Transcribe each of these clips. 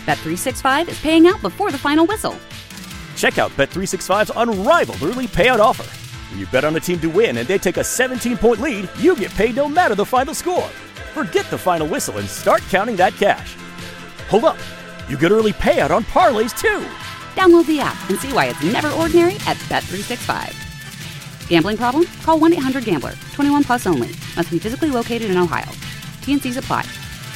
Bet365 is paying out before the final whistle. Check out Bet365's unrivaled early payout offer. When you bet on a team to win and they take a 17-point lead, you get paid no matter the final score. Forget the final whistle and start counting that cash. Hold up. You get early payout on parlays, too. Download the app and see why it's never ordinary at Bet365. Gambling problem? Call 1-800-GAMBLER. 21 plus only. Must be physically located in Ohio. T&Cs apply.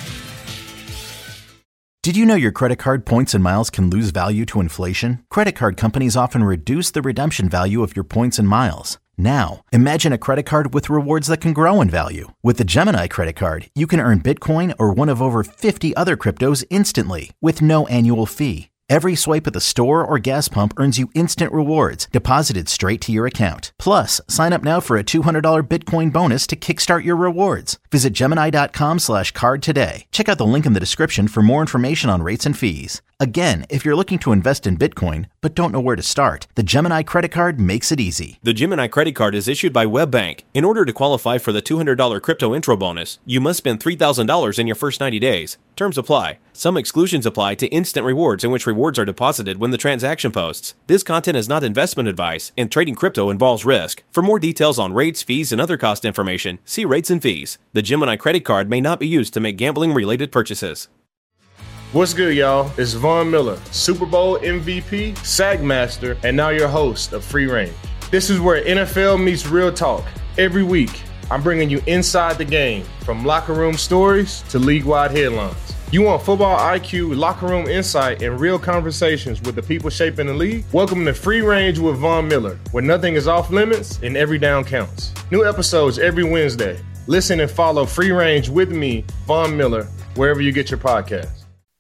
Did you know your credit card points and miles can lose value to inflation? Credit card companies often reduce the redemption value of your points and miles. Now, imagine a credit card with rewards that can grow in value. With the Gemini credit card, you can earn Bitcoin or one of over 50 other cryptos instantly with no annual fee. Every swipe at the store or gas pump earns you instant rewards deposited straight to your account. Plus, sign up now for a $200 Bitcoin bonus to kickstart your rewards. Visit Gemini.com/card today. Check out the link in the description for more information on rates and fees. Again, if you're looking to invest in Bitcoin but don't know where to start, the Gemini credit card makes it easy. The Gemini credit card is issued by WebBank. In order to qualify for the $200 crypto intro bonus, you must spend $3,000 in your first 90 days. Terms apply. Some exclusions apply to instant rewards, in which rewards are deposited when the transaction posts. This content is not investment advice, and trading crypto involves risk. For more details on rates, fees, and other cost information, see rates and fees. The Gemini credit card may not be used to make gambling-related purchases. What's good, y'all? It's Von Miller, Super Bowl MVP, Sack Master, and now your host of Free Range. This is where NFL meets real talk. Every week, I'm bringing you inside the game, from locker room stories to league-wide headlines. You want football IQ, locker room insight, and real conversations with the people shaping the league? Welcome to Free Range with Von Miller, where nothing is off limits and every down counts. New episodes every Wednesday. Listen and follow Free Range with me, Von Miller, wherever you get your podcasts.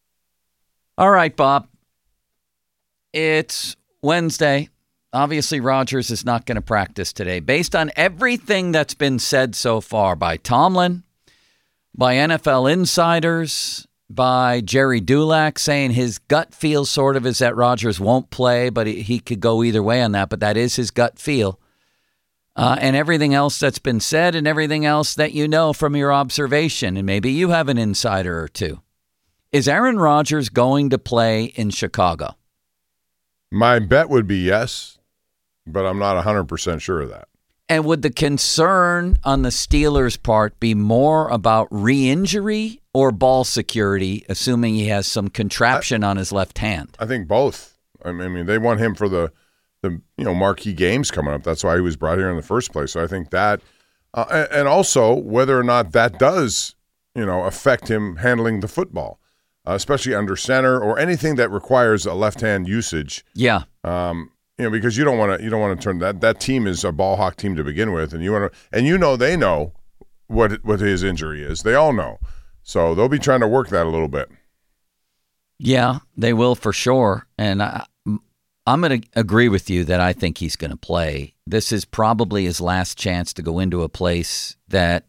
All right, Bob. It's Wednesday. Obviously, Rodgers is not going to practice today. Based on everything that's been said so far by Tomlin, by NFL insiders, by Jerry Dulac saying his gut feel sort of is that Rodgers won't play, but he could go either way on that, but that is his gut feel. And everything else that's been said and everything else that you know from your observation, and maybe you have an insider or two. Is Aaron Rodgers going to play in Chicago? My bet would be yes, but I'm not 100% sure of that. And would the concern on the Steelers' part be more about re-injury or ball security, assuming he has some contraption on his left hand? I think both. I mean, they want him for the marquee games coming up. That's why he was brought here in the first place. So I think that, and also whether or not that does, affect him handling the football. Especially under center or anything that requires a left-hand usage. Yeah. Because you don't want to turn that team is a ball hawk team to begin with, and they know what his injury is. They all know, so they'll be trying to work that a little bit. Yeah, they will for sure, and I'm going to agree with you that I think he's going to play. This is probably his last chance to go into a place that.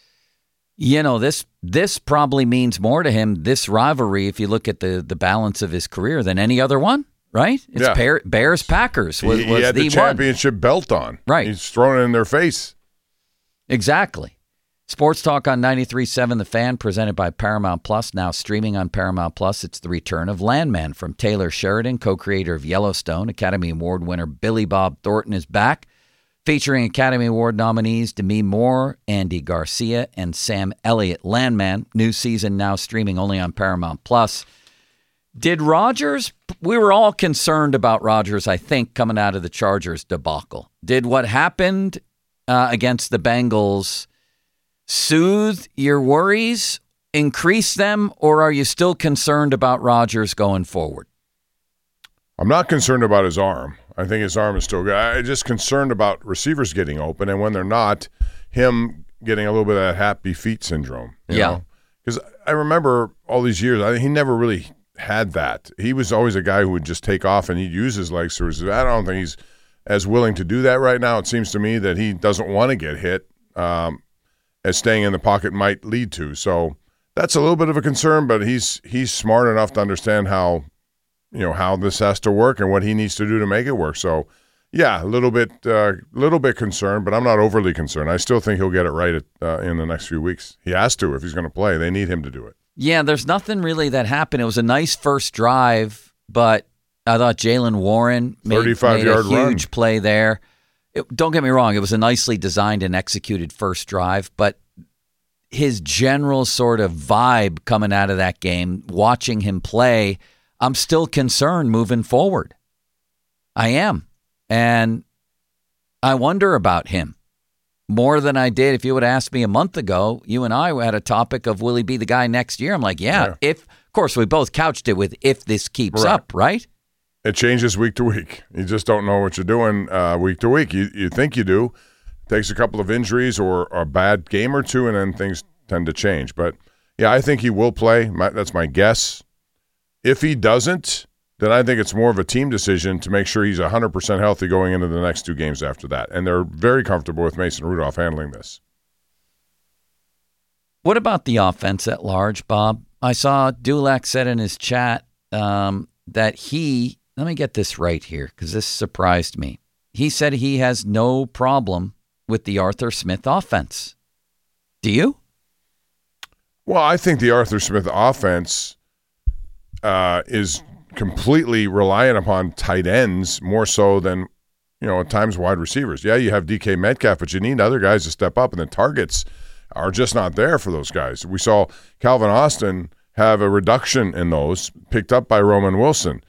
This probably means more to him, this rivalry, if you look at the balance of his career, than any other one, right? It's Bears-Packers was he had the championship belt on. Right. He's thrown it in their face. Exactly. Sports Talk on 93.7 The Fan, presented by Paramount Plus, now streaming on Paramount Plus. It's the return of Landman from Taylor Sheridan, co-creator of Yellowstone. Academy Award winner Billy Bob Thornton is back. Featuring Academy Award nominees Demi Moore, Andy Garcia, and Sam Elliott. Landman, new season now streaming only on Paramount Plus. Did Rodgers, we were all concerned about Rodgers, I think, coming out of the Chargers debacle. Did what happened against the Bengals soothe your worries, increase them, or are you still concerned about Rodgers going forward? I'm not concerned about his arm. I think his arm is still good. I'm just concerned about receivers getting open, and when they're not, him getting a little bit of that happy feet syndrome. You know? Because I remember all these years, he never really had that. He was always a guy who would just take off and he'd use his legs. I don't think he's as willing to do that right now. It seems to me that he doesn't want to get hit, as staying in the pocket might lead to. So that's a little bit of a concern, but he's smart enough to understand how this has to work and what he needs to do to make it work. So, yeah, a little bit concerned, but I'm not overly concerned. I still think he'll get it right in the next few weeks. He has to if he's going to play. They need him to do it. Yeah, there's nothing really that happened. It was a nice first drive, but I thought Jaylen Warren made a huge play there. Don't get me wrong, it was a nicely designed and executed first drive, but his general sort of vibe coming out of that game, watching him play, I'm still concerned moving forward. I am. And I wonder about him more than I did if you would ask me a month ago. You and I had a topic of will he be the guy next year? I'm like, yeah. If, of course, we both couched it with if this keeps up, right? It changes week to week. You just don't know what you're doing week to week. You think you do. Takes a couple of injuries or a bad game or two, and then things tend to change. But, yeah, I think he will play. That's my guess. If he doesn't, then I think it's more of a team decision to make sure he's 100% healthy going into the next 2 games after that. And they're very comfortable with Mason Rudolph handling this. What about the offense at large, Bob? I saw Dulac said in his chat that he – let me get this right here because this surprised me. He said he has no problem with the Arthur Smith offense. Do you? Well, I think the Arthur Smith offense is completely reliant upon tight ends more so than, at times wide receivers. Yeah, you have DK Metcalf, but you need other guys to step up, and the targets are just not there for those guys. We saw Calvin Austin have a reduction in those, picked up by Roman Wilson.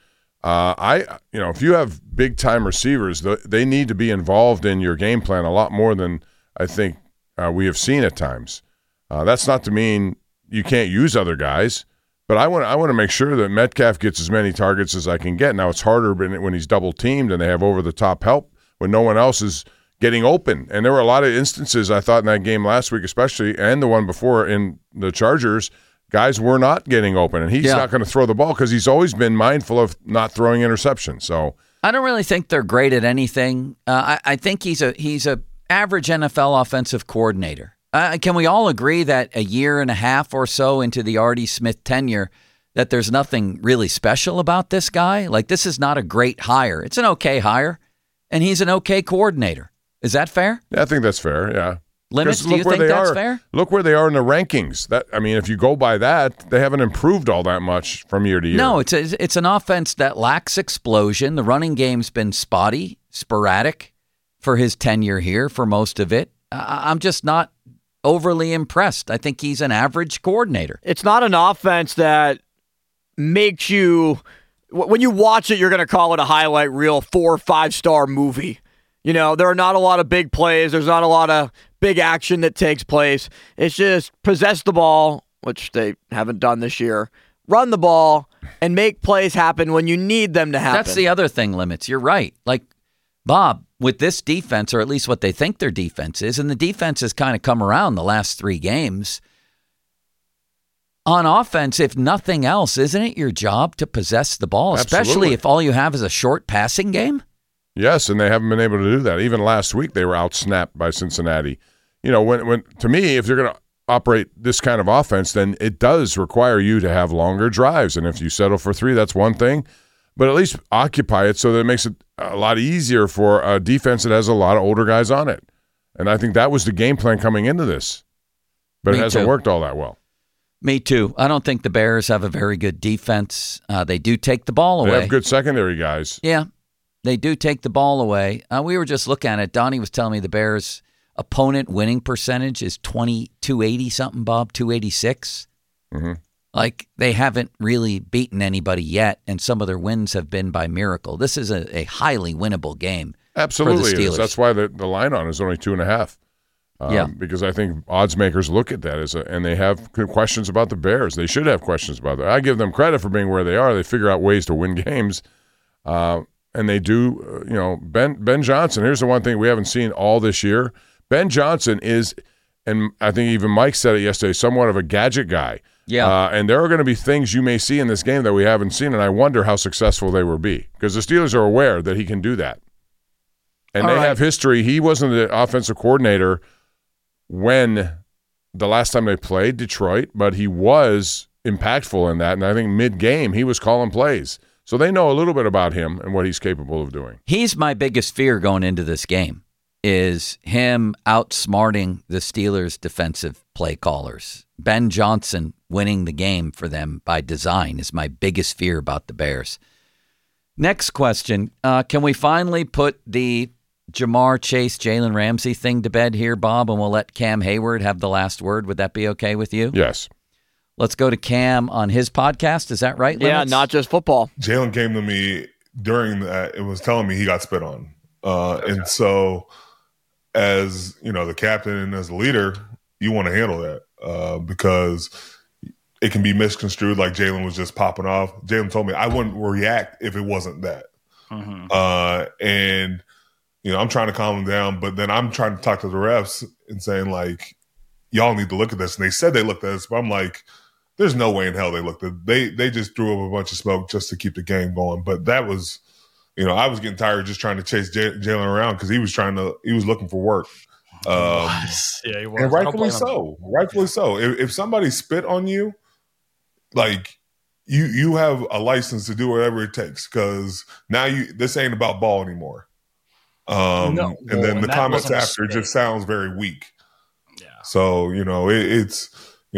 If you have big-time receivers, they need to be involved in your game plan a lot more than I think we have seen at times. That's not to mean you can't use other guys, but I want to make sure that Metcalf gets as many targets as I can get. Now, it's harder when he's double-teamed and they have over-the-top help when no one else is getting open. And there were a lot of instances, I thought, in that game last week especially, and the one before in the Chargers, guys were not getting open, and he's not going to throw the ball because he's always been mindful of not throwing interceptions. So I don't really think they're great at anything. I think he's a average NFL offensive coordinator. Can we all agree that a year and a half or so into the Artie Smith tenure that there's nothing really special about this guy? Like, this is not a great hire. It's an okay hire, and he's an okay coordinator. Is that fair? Yeah, I think that's fair, yeah. Limits, do you think that's fair? Look where they are in the rankings. If you go by that, they haven't improved all that much from year to year. No, it's an offense that lacks explosion. The running game's been spotty, sporadic for his tenure here for most of it. I'm just not overly impressed. I think he's an average coordinator. It's not an offense that makes you, when you watch it, you're going to call it a highlight reel 4 or 5-star movie. There are not a lot of big plays. There's not a lot of big action that takes place. It's just possess the ball, which they haven't done this year, run the ball, and make plays happen when you need them to happen. That's the other thing, Limits. You're right. Like, Bob, with this defense, or at least what they think their defense is, and the defense has kind of come around the last 3 games, on offense, if nothing else, isn't it your job to possess the ball, especially if all you have is a short passing game? Yes, and they haven't been able to do that. Even last week, they were outsnapped by Cincinnati. When to me, if you're going to operate this kind of offense, then it does require you to have longer drives. And if you settle for 3, that's one thing. But at least occupy it so that it makes it a lot easier for a defense that has a lot of older guys on it. And I think that was the game plan coming into this. But it hasn't worked all that well. Me too. I don't think the Bears have a very good defense. They do take the ball away. They have good secondary guys. Yeah. They do take the ball away. We were just looking at it. Donnie was telling me the Bears' opponent winning percentage is 280 something, Bob, 286. Mm-hmm. Like, they haven't really beaten anybody yet, and some of their wins have been by miracle. This is a highly winnable game. Absolutely, for the Steelers. It is. That's why the line on is only 2.5. Because I think odds makers look at that and they have questions about the Bears. They should have questions about that. I give them credit for being where they are. They figure out ways to win games. And they do, Ben Johnson, here's the one thing we haven't seen all this year. Ben Johnson is, and I think even Mike said it yesterday, somewhat of a gadget guy. Yeah. And there are going to be things you may see in this game that we haven't seen, and I wonder how successful they will be. Because the Steelers are aware that he can do that. And they have history. He wasn't the offensive coordinator when the last time they played Detroit, but he was impactful in that. And I think mid-game he was calling plays. So they know a little bit about him and what he's capable of doing. He's my biggest fear going into this game is him outsmarting the Steelers' defensive play callers. Ben Johnson winning the game for them by design is my biggest fear about the Bears. Next question. Can we finally put the Ja'Marr Chase, Jalen Ramsey thing to bed here, Bob, and we'll let Cam Hayward have the last word? Would that be okay with you? Yes. Let's go to Cam on his podcast. Is that right, Yeah, Limits? Not Just Football. Jalen came to me during that. It was telling me he got spit on. And so as, the captain and as a leader, you want to handle that because it can be misconstrued like Jalen was just popping off. Jalen told me I wouldn't react if it wasn't that. And, I'm trying to calm him down, but then I'm trying to talk to the refs and saying, like, y'all need to look at this. And they said they looked at this, but I'm like, there's no way in hell they looked at it. They just threw up a bunch of smoke just to keep the game going. But that was, I was getting tired of just trying to chase Jalen around because he was looking for work. Yeah, he was. And rightfully so. Rightfully so. If somebody spit on you, like, you have a license to do whatever it takes because now this ain't about ball anymore. And then the comments after just sounds very weak. Yeah. So, it's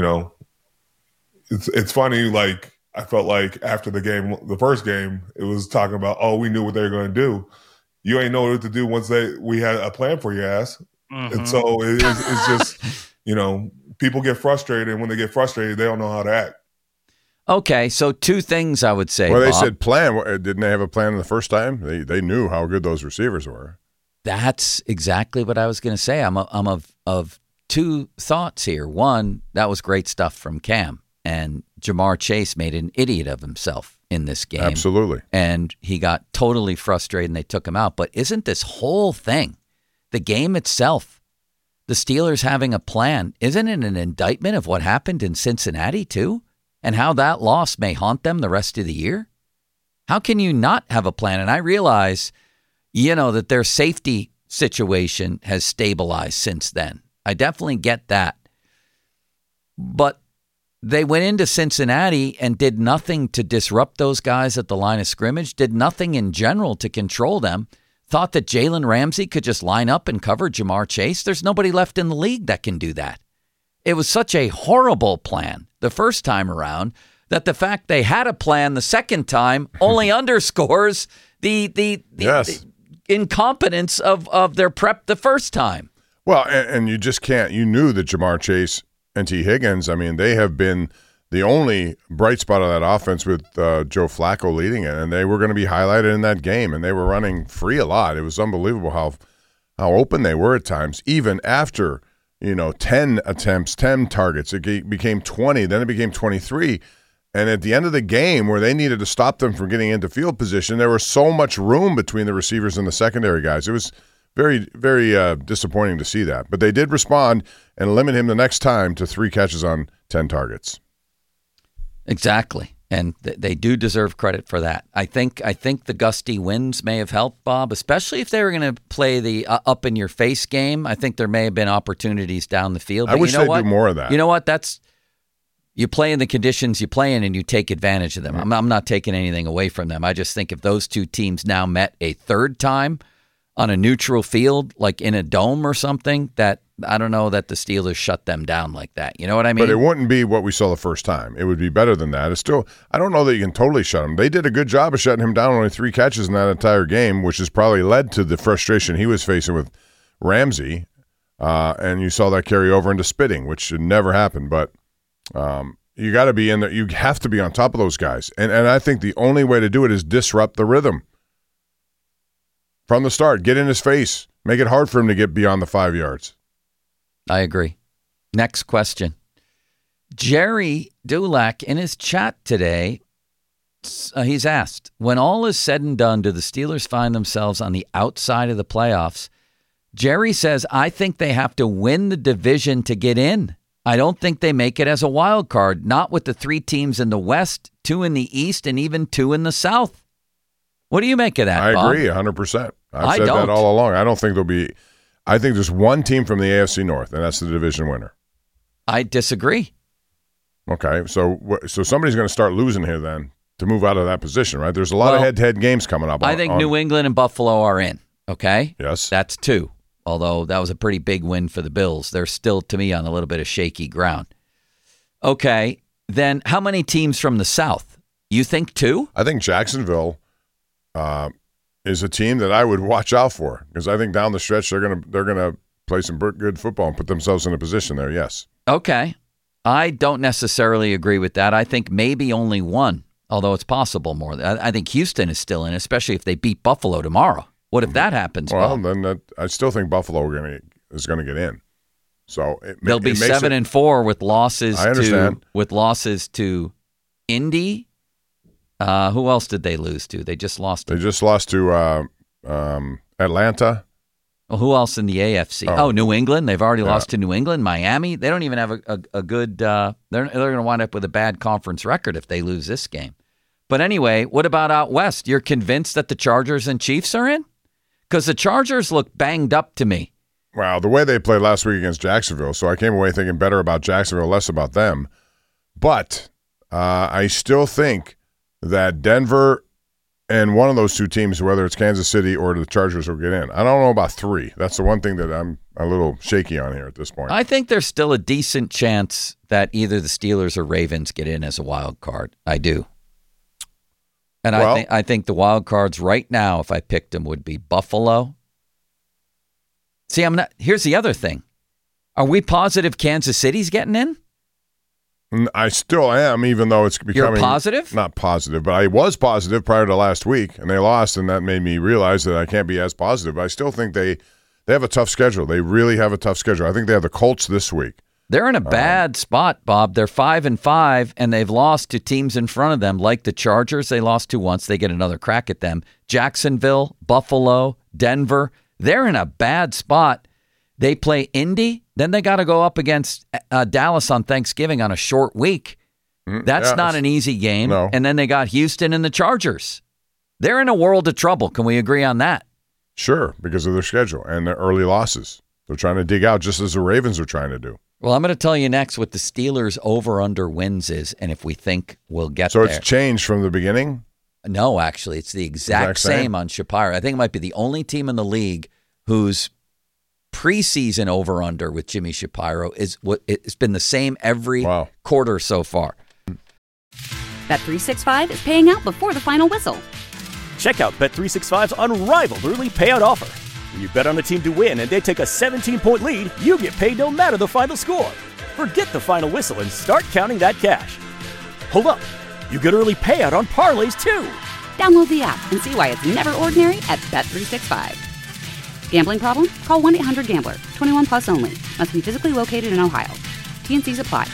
funny. Like, I felt like after the first game, it was talking about, oh, we knew what they were going to do. You ain't know what to do once we had a plan for your ass. Mm-hmm. And so it's just, people get frustrated. And when they get frustrated, they don't know how to act. Okay, so two things I would say. Well, they Bob. said plan. Didn't they have a plan the first time? They knew how good those receivers were. That's exactly what I was going to say. I'm of two thoughts here. One, that was great stuff from Cam, and Ja'Marr Chase made an idiot of himself in this game. Absolutely. And he got totally frustrated, and they took him out. But isn't this whole thing, the game itself, the Steelers having a plan, isn't it an indictment of what happened in Cincinnati too? And how that loss may haunt them the rest of the year? How can you not have a plan? And I realize, that their safety situation has stabilized since then. I definitely get that. But they went into Cincinnati and did nothing to disrupt those guys at the line of scrimmage, did nothing in general to control them, thought that Jalen Ramsey could just line up and cover Ja'Marr Chase. There's nobody left in the league that can do that. It was such a horrible plan the first time around that the fact they had a plan the second time only underscores the incompetence of their prep the first time. Well, and you just can't. You knew that Ja'Marr Chase and T. Higgins, I mean, they have been the only bright spot of that offense with Joe Flacco leading it, and they were going to be highlighted in that game, and they were running free a lot. It was unbelievable how open they were at times, even after 10 attempts, 10 targets. It became 20, then it became 23. And at the end of the game, where they needed to stop them from getting into field position, there was so much room between the receivers and the secondary guys. It was very, very disappointing to see that. But they did respond and limit him the next time to 3 catches on 10 targets. Exactly. And they do deserve credit for that. I think the gusty winds may have helped, Bob, especially if they were going to play the up-in-your-face game. I think there may have been opportunities down the field. But I wish they'd do more of that. You know what? You play in the conditions you play in, and you take advantage of them. Mm-hmm. I'm not taking anything away from them. I just think if those two teams now met a third time on a neutral field, like in a dome or something, that I don't know that the Steelers shut them down like that. You know what I mean? But it wouldn't be what we saw the first time. It would be better than that. It's still, I don't know that you can totally shut him. They did a good job of shutting him down, only 3 catches in that entire game, which has probably led to the frustration he was facing with Ramsey. And you saw that carry over into spitting, which should never happen. But you got to be in there. You have to be on top of those guys. And I think the only way to do it is disrupt the rhythm. From the start, get in his face. Make it hard for him to get beyond the 5 yards. I agree. Next question. Jerry Dulac, in his chat today, he's asked, when all is said and done, do the Steelers find themselves on the outside of the playoffs? Jerry says, I think they have to win the division to get in. I don't think they make it as a wild card, not with the 3 teams in the West, 2 in the East, and even 2 in the South. What do you make of that, I Bob? agree 100%. I've said that all along. I don't think there'll be – I think there's one team from the AFC North, and that's the division winner. I disagree. Okay, so somebody's going to start losing here then to move out of that position, right? There's a lot of head-to-head games coming up. I think New England and Buffalo are in, okay? Yes. That's 2. although that was a pretty big win for the Bills. They're still, to me, on a little bit of shaky ground. Okay, then how many teams from the South? You think 2? I think Jacksonville is a team that I would watch out for because I think down the stretch they're gonna play some good football and put themselves in a position there. Yes. Okay, I don't necessarily agree with that. I think maybe only 1, although it's possible more. I think Houston is still in, especially if they beat Buffalo tomorrow. What if that happens? Well, Bob? then I still think Buffalo is going to get in. So they'll be 7-4 with losses. I understand. With losses to Indy. Who else did they lose to? They just lost. They just lost to Atlanta. Well, who else in the AFC? Oh, New England. They've already lost to New England. Miami. They don't even have a good. They're going to wind up with a bad conference record if they lose this game. But anyway, what about out west? You're convinced that the Chargers and Chiefs are in? Because the Chargers look banged up to me. Wow, the way they played last week against Jacksonville, so I came away thinking better about Jacksonville, less about them. But I still think that Denver and one of those 2 teams, whether it's Kansas City or the Chargers, will get in. I don't know about 3. That's the one thing that I'm a little shaky on here at this point. I think there's still a decent chance that either the Steelers or Ravens get in as a wild card. I do. And I think the wild cards right now, if I picked them, would be Buffalo. See, here's the other thing. Are we positive Kansas City's getting in? I still am, even though it's becoming... You're positive? Not positive, but I was positive prior to last week, and they lost, and that made me realize that I can't be as positive. But I still think they have a tough schedule. They really have a tough schedule. I think they have the Colts this week. They're in a bad spot, Bob. They're 5-5, and they've lost to teams in front of them, like the Chargers. They lost to once. They get another crack at them. Jacksonville, Buffalo, Denver. They're in a bad spot. They play Indy. Then they got to go up against Dallas on Thanksgiving on a short week. That's not an easy game. No. And then they got Houston and the Chargers. They're in a world of trouble. Can we agree on that? Sure, because of their schedule and their early losses. They're trying to dig out just as the Ravens are trying to do. Well, I'm going to tell you next what the Steelers over-under wins is, and if we think we'll get there. So it's changed from the beginning? No, actually. It's the exact same on Shapiro. I think it might be the only team in the league whose preseason over-under with Jimmy Shapiro it's been the same every quarter so far. Bet365 is paying out before the final whistle. Check out Bet365's unrivaled early payout offer. When you bet on a team to win and they take a 17-point lead, you get paid no matter the final score. Forget the final whistle and start counting that cash. Hold up. You get early payout on parlays, too. Download the app and see why it's never ordinary at Bet365. Gambling problem? Call 1-800-GAMBLER. 21 plus only. Must be physically located in Ohio. T&Cs apply.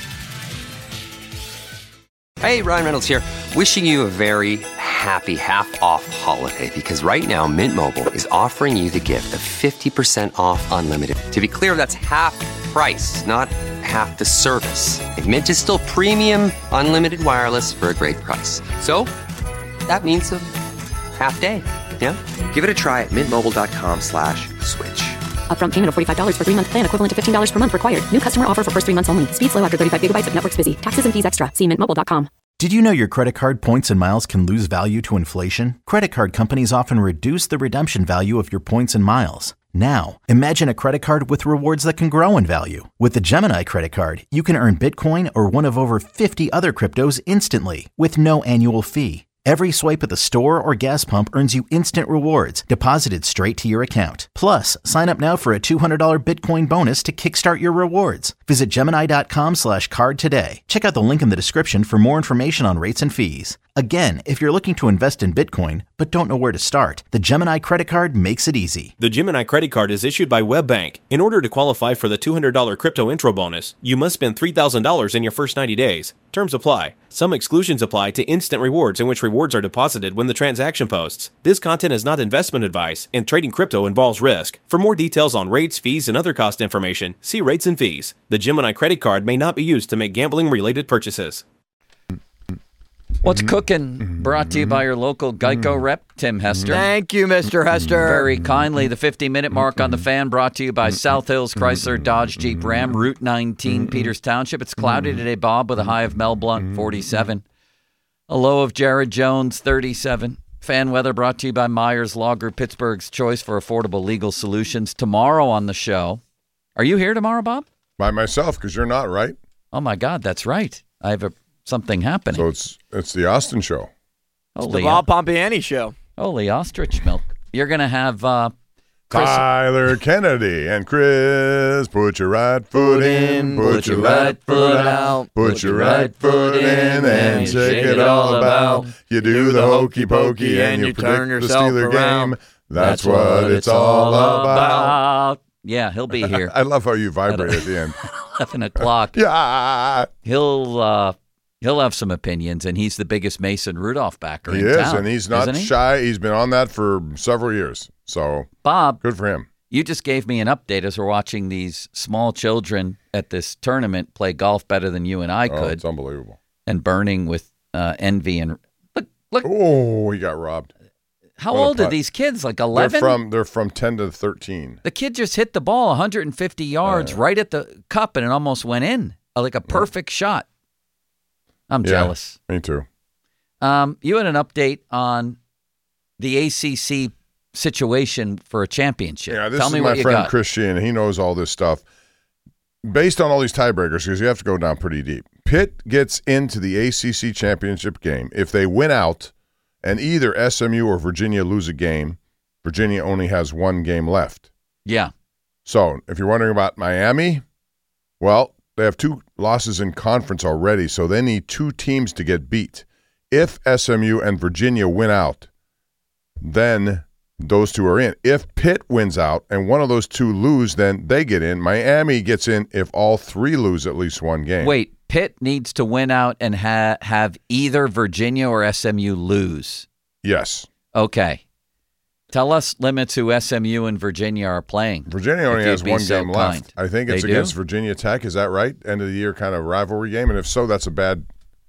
Hey, Ryan Reynolds here. Wishing you a very happy half-off holiday because right now Mint Mobile is offering you the gift of 50% off unlimited. To be clear, that's half price, not half the service. And Mint is still premium unlimited wireless for a great price. So that means a half day. Yeah? Give it a try at mintmobile.com/switch. Upfront payment of $45 for 3-month plan equivalent to $15 per month required. New customer offer for first 3 months only. Speed slow after 35 gigabytes if network's busy. Taxes and fees extra. See mintmobile.com. Did you know your credit card points and miles can lose value to inflation? Credit card companies often reduce the redemption value of your points and miles. Now, imagine a credit card with rewards that can grow in value. With the Gemini credit card, you can earn Bitcoin or one of over 50 other cryptos instantly with no annual fee. Every swipe at the store or gas pump earns you instant rewards deposited straight to your account. Plus, sign up now for a $200 Bitcoin bonus to kickstart your rewards. Visit Gemini.com/card today. Check out the link in the description for more information on rates and fees. Again, if you're looking to invest in Bitcoin but don't know where to start, the Gemini credit card makes it easy. The Gemini credit card is issued by WebBank. In order to qualify for the $200 crypto intro bonus, you must spend $3,000 in your first 90 days. Terms apply. Some exclusions apply to instant rewards in which rewards are deposited when the transaction posts. This content is not investment advice, and trading crypto involves risk. For more details on rates, fees, and other cost information, see rates and fees. The Gemini credit card may not be used to make gambling-related purchases. What's cooking? Brought to you by your local Geico rep, Tim Hester. Thank you, Mr. Hester. Very kindly, the 50-minute mark on the fan brought to you by South Hills Chrysler Dodge Jeep Ram, Route 19, Peters Township. It's cloudy today, Bob, with a high of Mel Blount, 47. A low of Jared Jones, 37. Fan weather brought to you by Myers Law Group, Pittsburgh's choice for affordable legal solutions. Tomorrow on the show. Are you here tomorrow, Bob? By myself, because you're not, right? Oh, my God, that's right. I have something happening. So it's the Austin show. It's the Bob Pompiani show. Holy ostrich milk. You're going to have Chris. Tyler Kennedy and Chris, put your right foot in, put your right foot out, put your right foot in and shake it all about. You do the hokey pokey and you turn predict the yourself Steeler around. game. That's what it's all about. Yeah, he'll be here. I love how you vibrate at the end. 11 o'clock. Yeah. He'll have some opinions, and he's the biggest Mason Rudolph backer He in is, town, and he's not shy. He's been on that for several years. So, Bob, good for him. You just gave me an update as we're watching these small children at this tournament play golf better than you and I could. It's unbelievable. And burning with envy. And look. Oh, he got robbed. How old are these kids? Like 11? They're from 10 to 13. The kid just hit the ball 150 yards right at the cup, and it almost went in. Like a perfect shot. I'm jealous. Me too. You had an update on the ACC situation for a championship. Yeah, this Tell is me my what you friend got. Chris Sheehan. He knows all this stuff. Based on all these tiebreakers, because you have to go down pretty deep. Pitt gets into the ACC championship game. If they win out and either SMU or Virginia lose a game, Virginia only has one game left. Yeah. So if you're wondering about Miami, well, they have 2 losses in conference already, so they need 2 teams to get beat. If SMU and Virginia win out, then those 2 are in. If Pitt wins out and one of those 2 lose, then they get in. Miami gets in if all 3 lose at least one game. Wait, Pitt needs to win out and have either Virginia or SMU lose. Yes. Okay. Tell us limits who SMU and Virginia are playing. Virginia only has one game left. I think it's They against do? Virginia Tech. Is that right? End of the year kind of rivalry game? And if so, that's a bad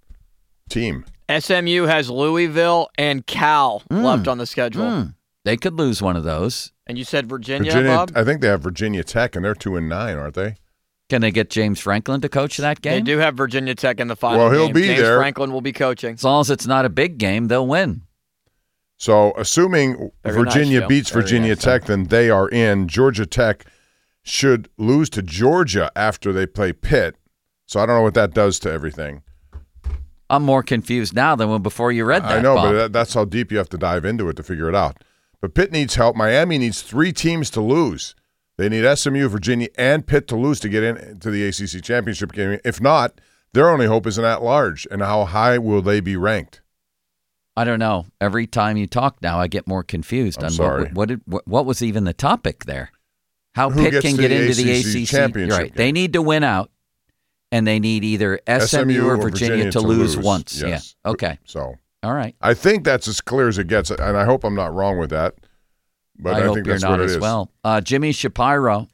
team. SMU has Louisville and Cal left on the schedule. They could lose one of those. And you said Virginia, Bob? I think they have Virginia Tech, and they're 2-9, aren't they? Can they get James Franklin to coach that game? They do have Virginia Tech in the final Well, he'll game. be James there. Franklin will be coaching. As long as it's not a big game, they'll win. So, assuming Very Virginia nice, Joe. beats Very Virginia nice, Tech, then they are in. Georgia Tech should lose to Georgia after they play Pitt. So, I don't know what that does to everything. I'm more confused now than when before you read that. I know, Bob. but that's how deep you have to dive into it to figure it out. But Pitt needs help. Miami needs 3 teams to lose. They need SMU, Virginia, and Pitt to lose to get into the ACC championship game. If not, their only hope is an at-large. And how high will they be ranked? I don't know. Every time you talk now, I get more confused I'm on sorry. what was even the topic there. How Who Pitt gets can to get the into the ACC ACC championship Right. game? They need to win out, and they need either SMU or Virginia to lose once. Yes. Yeah. Okay. So all right. I think that's as clear as it gets, and I hope I'm not wrong with that. But I hope think you're that's not what it as is. well. Jimmy Shapiro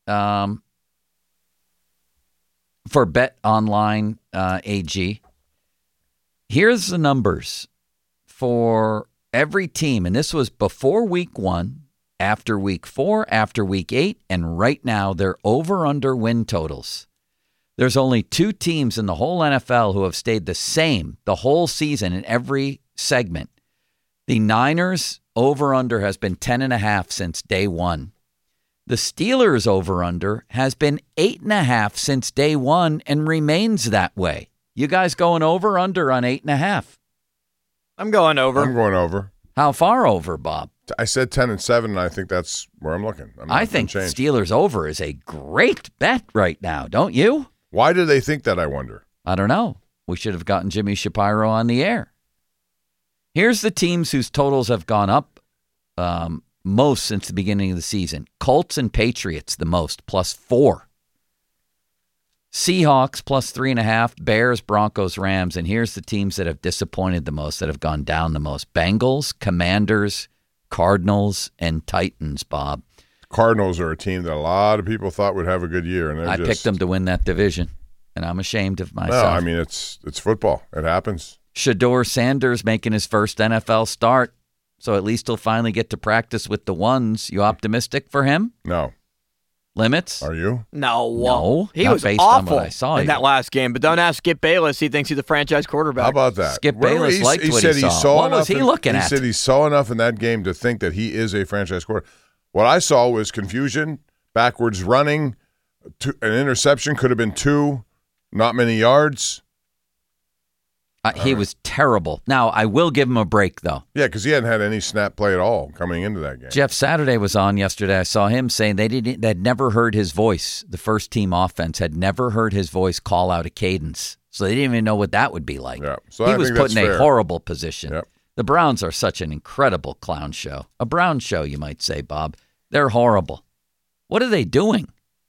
for Bet Online AG. Here's the numbers for every team, and this was before week 1, after week 4, after week 8, and right now they're over-under win totals. There's only 2 teams in the whole NFL who have stayed the same the whole season in every segment. The Niners over-under has been 10.5 since day 1. The Steelers over-under has been 8.5 since day 1 and remains that way. You guys going over-under on 8.5? I'm going over. I'm going over. How far over, Bob? I said 10-7, and I think that's where I'm looking. I think Steelers over is a great bet right now, don't you? Why do they think that, I wonder? I don't know. We should have gotten Jimmy Shapiro on the air. Here's the teams whose totals have gone up most since the beginning of the season. Colts and Patriots the most, +4. Seahawks +3.5. Bears, Broncos, Rams. And here's the teams that have disappointed the most, that have gone down the most. Bengals, Commanders, Cardinals, and Titans, Bob. Cardinals are a team that a lot of people thought would have a good year, and I picked them to win that division, and I'm ashamed of myself. No, I mean, it's football. It happens. Shador Sanders making his first NFL start, so at least he'll finally get to practice with the ones. You optimistic for him? No. Limits? Are you? No, He not was based on awful what I saw in that last game. But don't ask Skip Bayless. He thinks he's a franchise quarterback. How about that? Skip Bayless liked what he saw. What was he looking at? He said he saw enough in that game to think that he is a franchise quarterback. What I saw was confusion, backwards running, an interception, could have been 2, not many yards. He was terrible. Now, I will give him a break, though. Yeah, because he hadn't had any snap play at all coming into that game. Jeff Saturday was on yesterday. I saw him saying they'd never heard his voice. The first team offense had never heard his voice call out a cadence. So they didn't even know what that would be like. Yeah. So he I was think put in that's a fair. horrible position. Yep. The Browns are such an incredible clown show. A Brown show, you might say, Bob. They're horrible. What are they doing?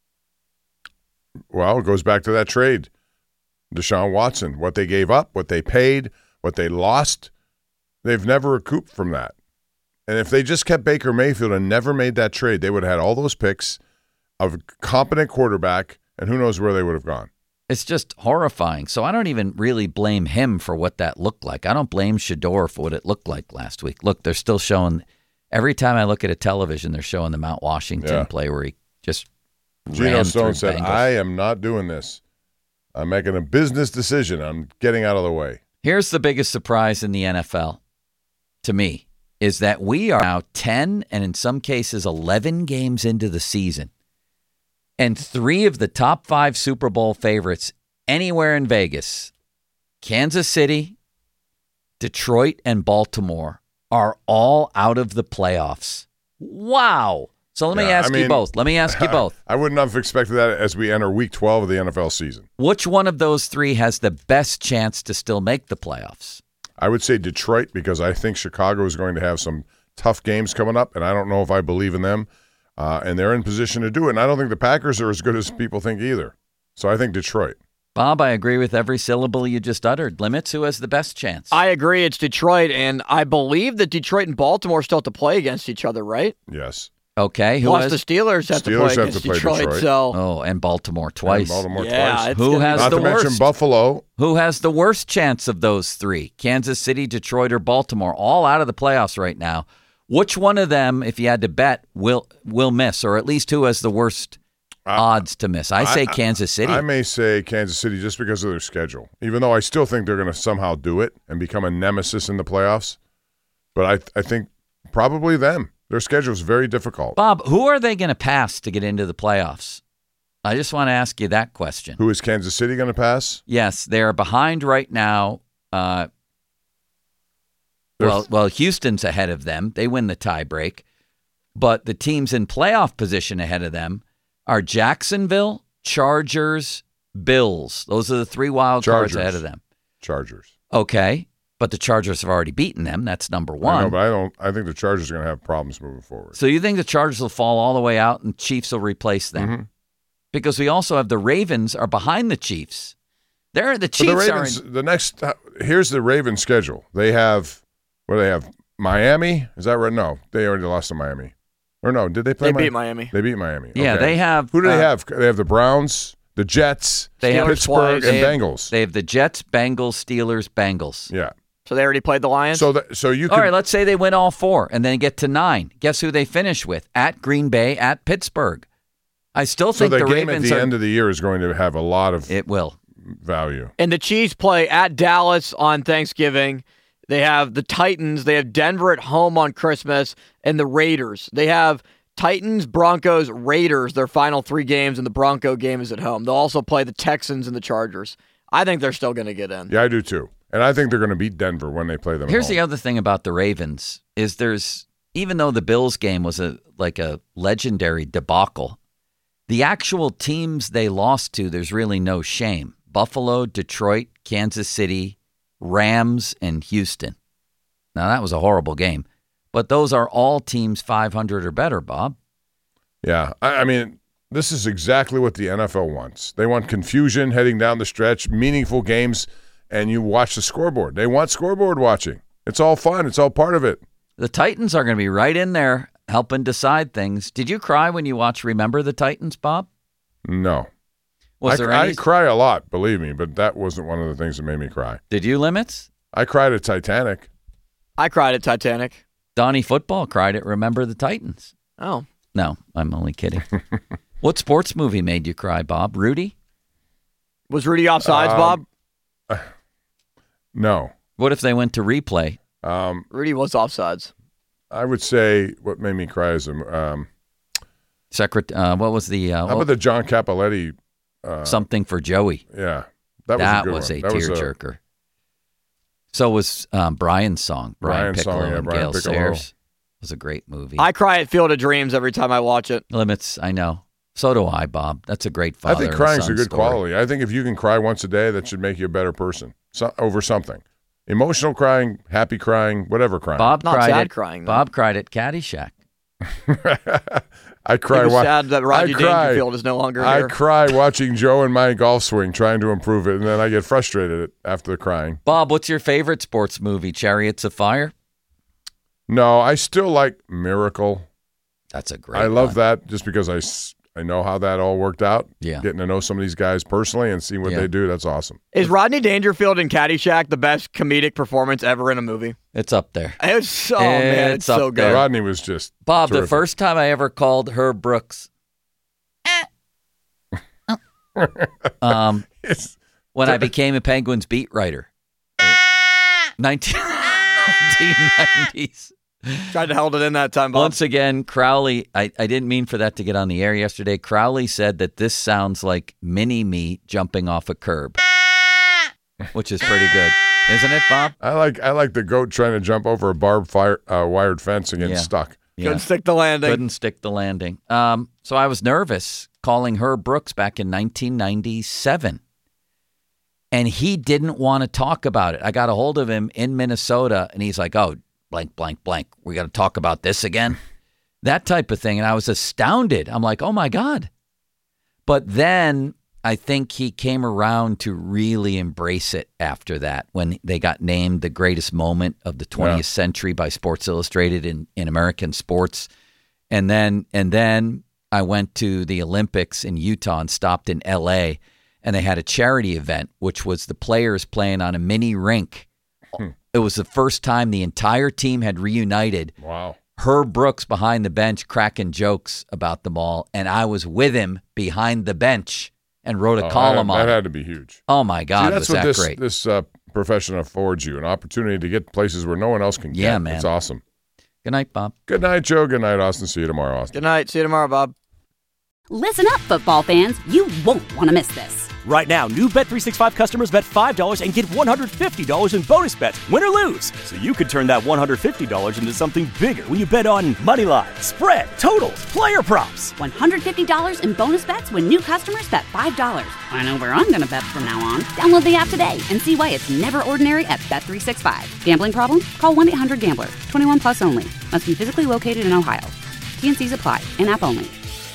Well, it goes back to that trade. Deshaun Watson, what they gave up, what they paid, what they lost, they've never recouped from that. And if they just kept Baker Mayfield and never made that trade, they would have had all those picks of a competent quarterback, and who knows where they would have gone. It's just horrifying. So I don't even really blame him for what that looked like. I don't blame Shador for what it looked like last week. Look, they're still showing, every time I look at a television, they're showing the Mount Washington play where he just Geno ran Stone through said, Bengals. I am not doing this. I'm making a business decision. I'm getting out of the way. Here's the biggest surprise in the NFL, to me, is that we are now 10 and in some cases 11 games into the season. And 3 of the top 5 Super Bowl favorites anywhere in Vegas, Kansas City, Detroit, and Baltimore, are all out of the playoffs. Wow. So let me ask you both. Let me ask you both. I wouldn't have expected that as we enter week 12 of the NFL season. Which one of those 3 has the best chance to still make the playoffs? I would say Detroit because I think Chicago is going to have some tough games coming up, and I don't know if I believe in them. And they're in position to do it. And I don't think the Packers are as good as people think either. So I think Detroit. Bob, I agree with every syllable you just uttered. Limits, who has the best chance? I agree. It's Detroit, and I believe that Detroit and Baltimore still have to play against each other, right? Yes. Okay. Who Plus, has? the Steelers have to play against Detroit. So. Oh, and Baltimore twice. And Baltimore Yeah, twice. Who has Not the to worst? mention Buffalo. Who has the worst chance of those 3? Kansas City, Detroit, or Baltimore, all out of the playoffs right now. Which one of them, if you had to bet, will miss, or at least who has the worst odds to miss? I say Kansas City. I may say Kansas City just because of their schedule, even though I still think they're going to somehow do it and become a nemesis in the playoffs. But I think probably them. Their schedule is very difficult. Bob, who are they going to pass to get into the playoffs? I just want to ask you that question. Who is Kansas City going to pass? Yes, they are behind right now. Well, Houston's ahead of them. They win the tiebreak. But the teams in playoff position ahead of them are Jacksonville, Chargers, Bills. Those are the 3 wild cards ahead of them. Chargers. Okay. But the Chargers have already beaten them. That's number 1. I know, but I think the Chargers are going to have problems moving forward. So you think the Chargers will fall all the way out and Chiefs will replace them? Mm-hmm. Because we also have the Ravens are behind the Chiefs. The Chiefs the Ravens, here's the Ravens schedule. They have, what do they have? Miami? Is that right? No, they already lost to Miami. Or no, did they play They beat Miami. They beat Miami. Yeah, Okay. they have. Who do they have? They have the Browns, the Jets, They have Pittsburgh, and they have- Bengals. They have the Jets, Bengals, Steelers, Bengals. Yeah. So they already played the Lions? So you could, All right, let's say they win all 4 and then get to 9. Guess who they finish with? At Green Bay, at Pittsburgh. I still so think the the game Ravens at the end of the year is going to have a lot of It will. value. And the Chiefs play at Dallas on Thanksgiving. They have the Titans. They have Denver at home on Christmas, and the Raiders. They have Titans, Broncos, Raiders, their final 3 games, and the Bronco game is at home. They'll also play the Texans and the Chargers. I think they're still going to get in. Yeah, I do too. And I think they're going to beat Denver when they play them. Here's at the home. other thing about the Ravens is even though the Bills game was a legendary debacle, the actual teams they lost to, there's really no shame. Buffalo, Detroit, Kansas City, Rams, and Houston. Now, that was a horrible game. But those are all teams 500 or better, Bob. Yeah, I mean, this is exactly what the NFL wants. They want confusion heading down the stretch, meaningful games, and you watch the scoreboard. They want scoreboard watching. It's all fun. It's all part of it. The Titans are going to be right in there helping decide things. Did you cry when you watched Remember the Titans, Bob? No. I cry a lot, believe me, but that wasn't one of the things that made me cry. Did you, Limits? I cried at Titanic. I cried at Titanic. Donnie Football cried at Remember the Titans. Oh. No, I'm only kidding. What sports movie made you cry, Bob? Rudy? Was Rudy offsides, Bob? No. What if they went to replay? Rudy was offsides. I would say what made me cry is what was the how about the John Cappelletti something for Joey? Yeah. That was a tearjerker. So was Brian's song. Brian Piccolo and Gail Sayers. Was a great movie. I cry at Field of Dreams every time I watch it. Limits, I know. So do I, Bob. That's a great father. I think crying's a good story. quality. I think if you can cry once a day, that should make you a better person over something. Emotional crying, happy crying, whatever crying. Not sad crying. Bob cried at Caddyshack. I cry. He was sad that Rodney Dangerfield is no longer here. I cry watching Joe and my golf swing, trying to improve it, and then I get frustrated after the crying. Bob, what's your favorite sports movie? Chariots of Fire? No, I still like Miracle. That's a great I love that just because I know how that all worked out. Yeah. Getting to know some of these guys personally and see what they do, that's awesome. Is Rodney Dangerfield in Caddyshack the best comedic performance ever in a movie? It's up there. It's so good. Rodney was just Bob, terrific. the first time I ever called Herb Brooks when I became a Penguins beat writer. 1990s. Tried to hold it in that time, Bob. Once again, Crowley, I didn't mean for that to get on the air yesterday. Crowley said that this sounds like mini-me jumping off a curb, which is pretty good. Isn't it, Bob? I like the goat trying to jump over a wired fence and getting stuck. Yeah. Couldn't stick the landing. So I was nervous calling Herb Brooks back in 1997. And he didn't want to talk about it. I got a hold of him in Minnesota, and he's like, oh, blank, blank, blank. We got to talk about this again? That type of thing. And I was astounded. I'm like, oh, my God. But then I think he came around to really embrace it after that when they got named the greatest moment of the 20th century by Sports Illustrated in American sports. And then I went to the Olympics in Utah and stopped in L.A., and they had a charity event, which was the players playing on a mini rink. It was the first time the entire team had reunited. Wow. Herb Brooks behind the bench cracking jokes about them all, and I was with him behind the bench and wrote a column on it. That had to be huge. Oh, my God, that's was what that great. This profession affords you, an opportunity to get places where no one else can get. Yeah, man. It's awesome. Good night, Bob. Good night, Joe. Good night, Austin. See you tomorrow, Austin. Good night. See you tomorrow, Bob. Listen up, football fans. You won't want to miss this. Right now, new Bet365 customers bet $5 and get $150 in bonus bets, win or lose. So you could turn that $150 into something bigger when you bet on money line, spread, totals, player props. $150 in bonus bets when new customers bet $5. I know where I'm going to bet from now on. Download the app today and see why it's never ordinary at Bet365. Gambling problem? Call 1-800-GAMBLER. 21 plus only. Must be physically located in Ohio. T&Cs apply. In-app only.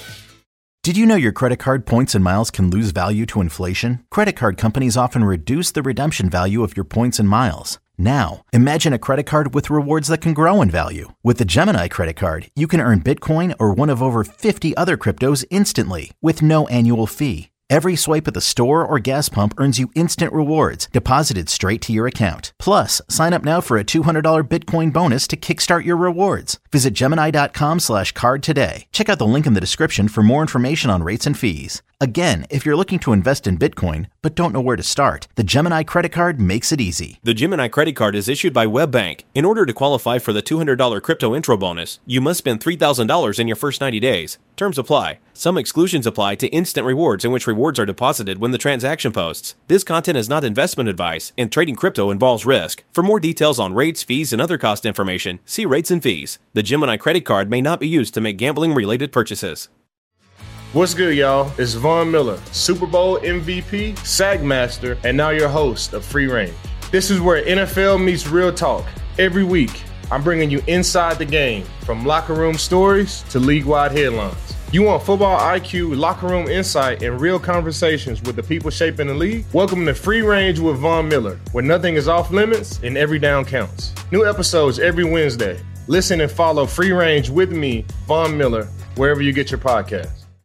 Did you know your credit card points and miles can lose value to inflation? Credit card companies often reduce the redemption value of your points and miles. Now, imagine a credit card with rewards that can grow in value. With the Gemini credit card, you can earn Bitcoin or one of over 50 other cryptos instantly with no annual fee. Every swipe at the store or gas pump earns you instant rewards deposited straight to your account. Plus, sign up now for a $200 Bitcoin bonus to kickstart your rewards. Visit Gemini.com/card today. Check out the link in the description for more information on rates and fees. Again, if you're looking to invest in Bitcoin but don't know where to start, the Gemini credit card makes it easy. The Gemini credit card is issued by WebBank. In order to qualify for the $200 crypto intro bonus, you must spend $3,000 in your first 90 days. Terms apply. Some exclusions apply to instant rewards in which rewards are deposited when the transaction posts. This content is not investment advice, and trading crypto involves risk. For more details on rates, fees, and other cost information, see rates and fees. The Gemini credit card may not be used to make gambling-related purchases. What's good, y'all? It's Von Miller, Super Bowl MVP, SAG Master, and now your host of Free Reign. This is where NFL meets real talk. Every week, I'm bringing you inside the game, from locker room stories to league-wide headlines. You want football IQ, locker room insight, and real conversations with the people shaping the league? Welcome to Free Range with Von Miller, where nothing is off limits and every down counts. New episodes every Wednesday. Listen and follow Free Range with me, Von Miller, wherever you get your podcasts.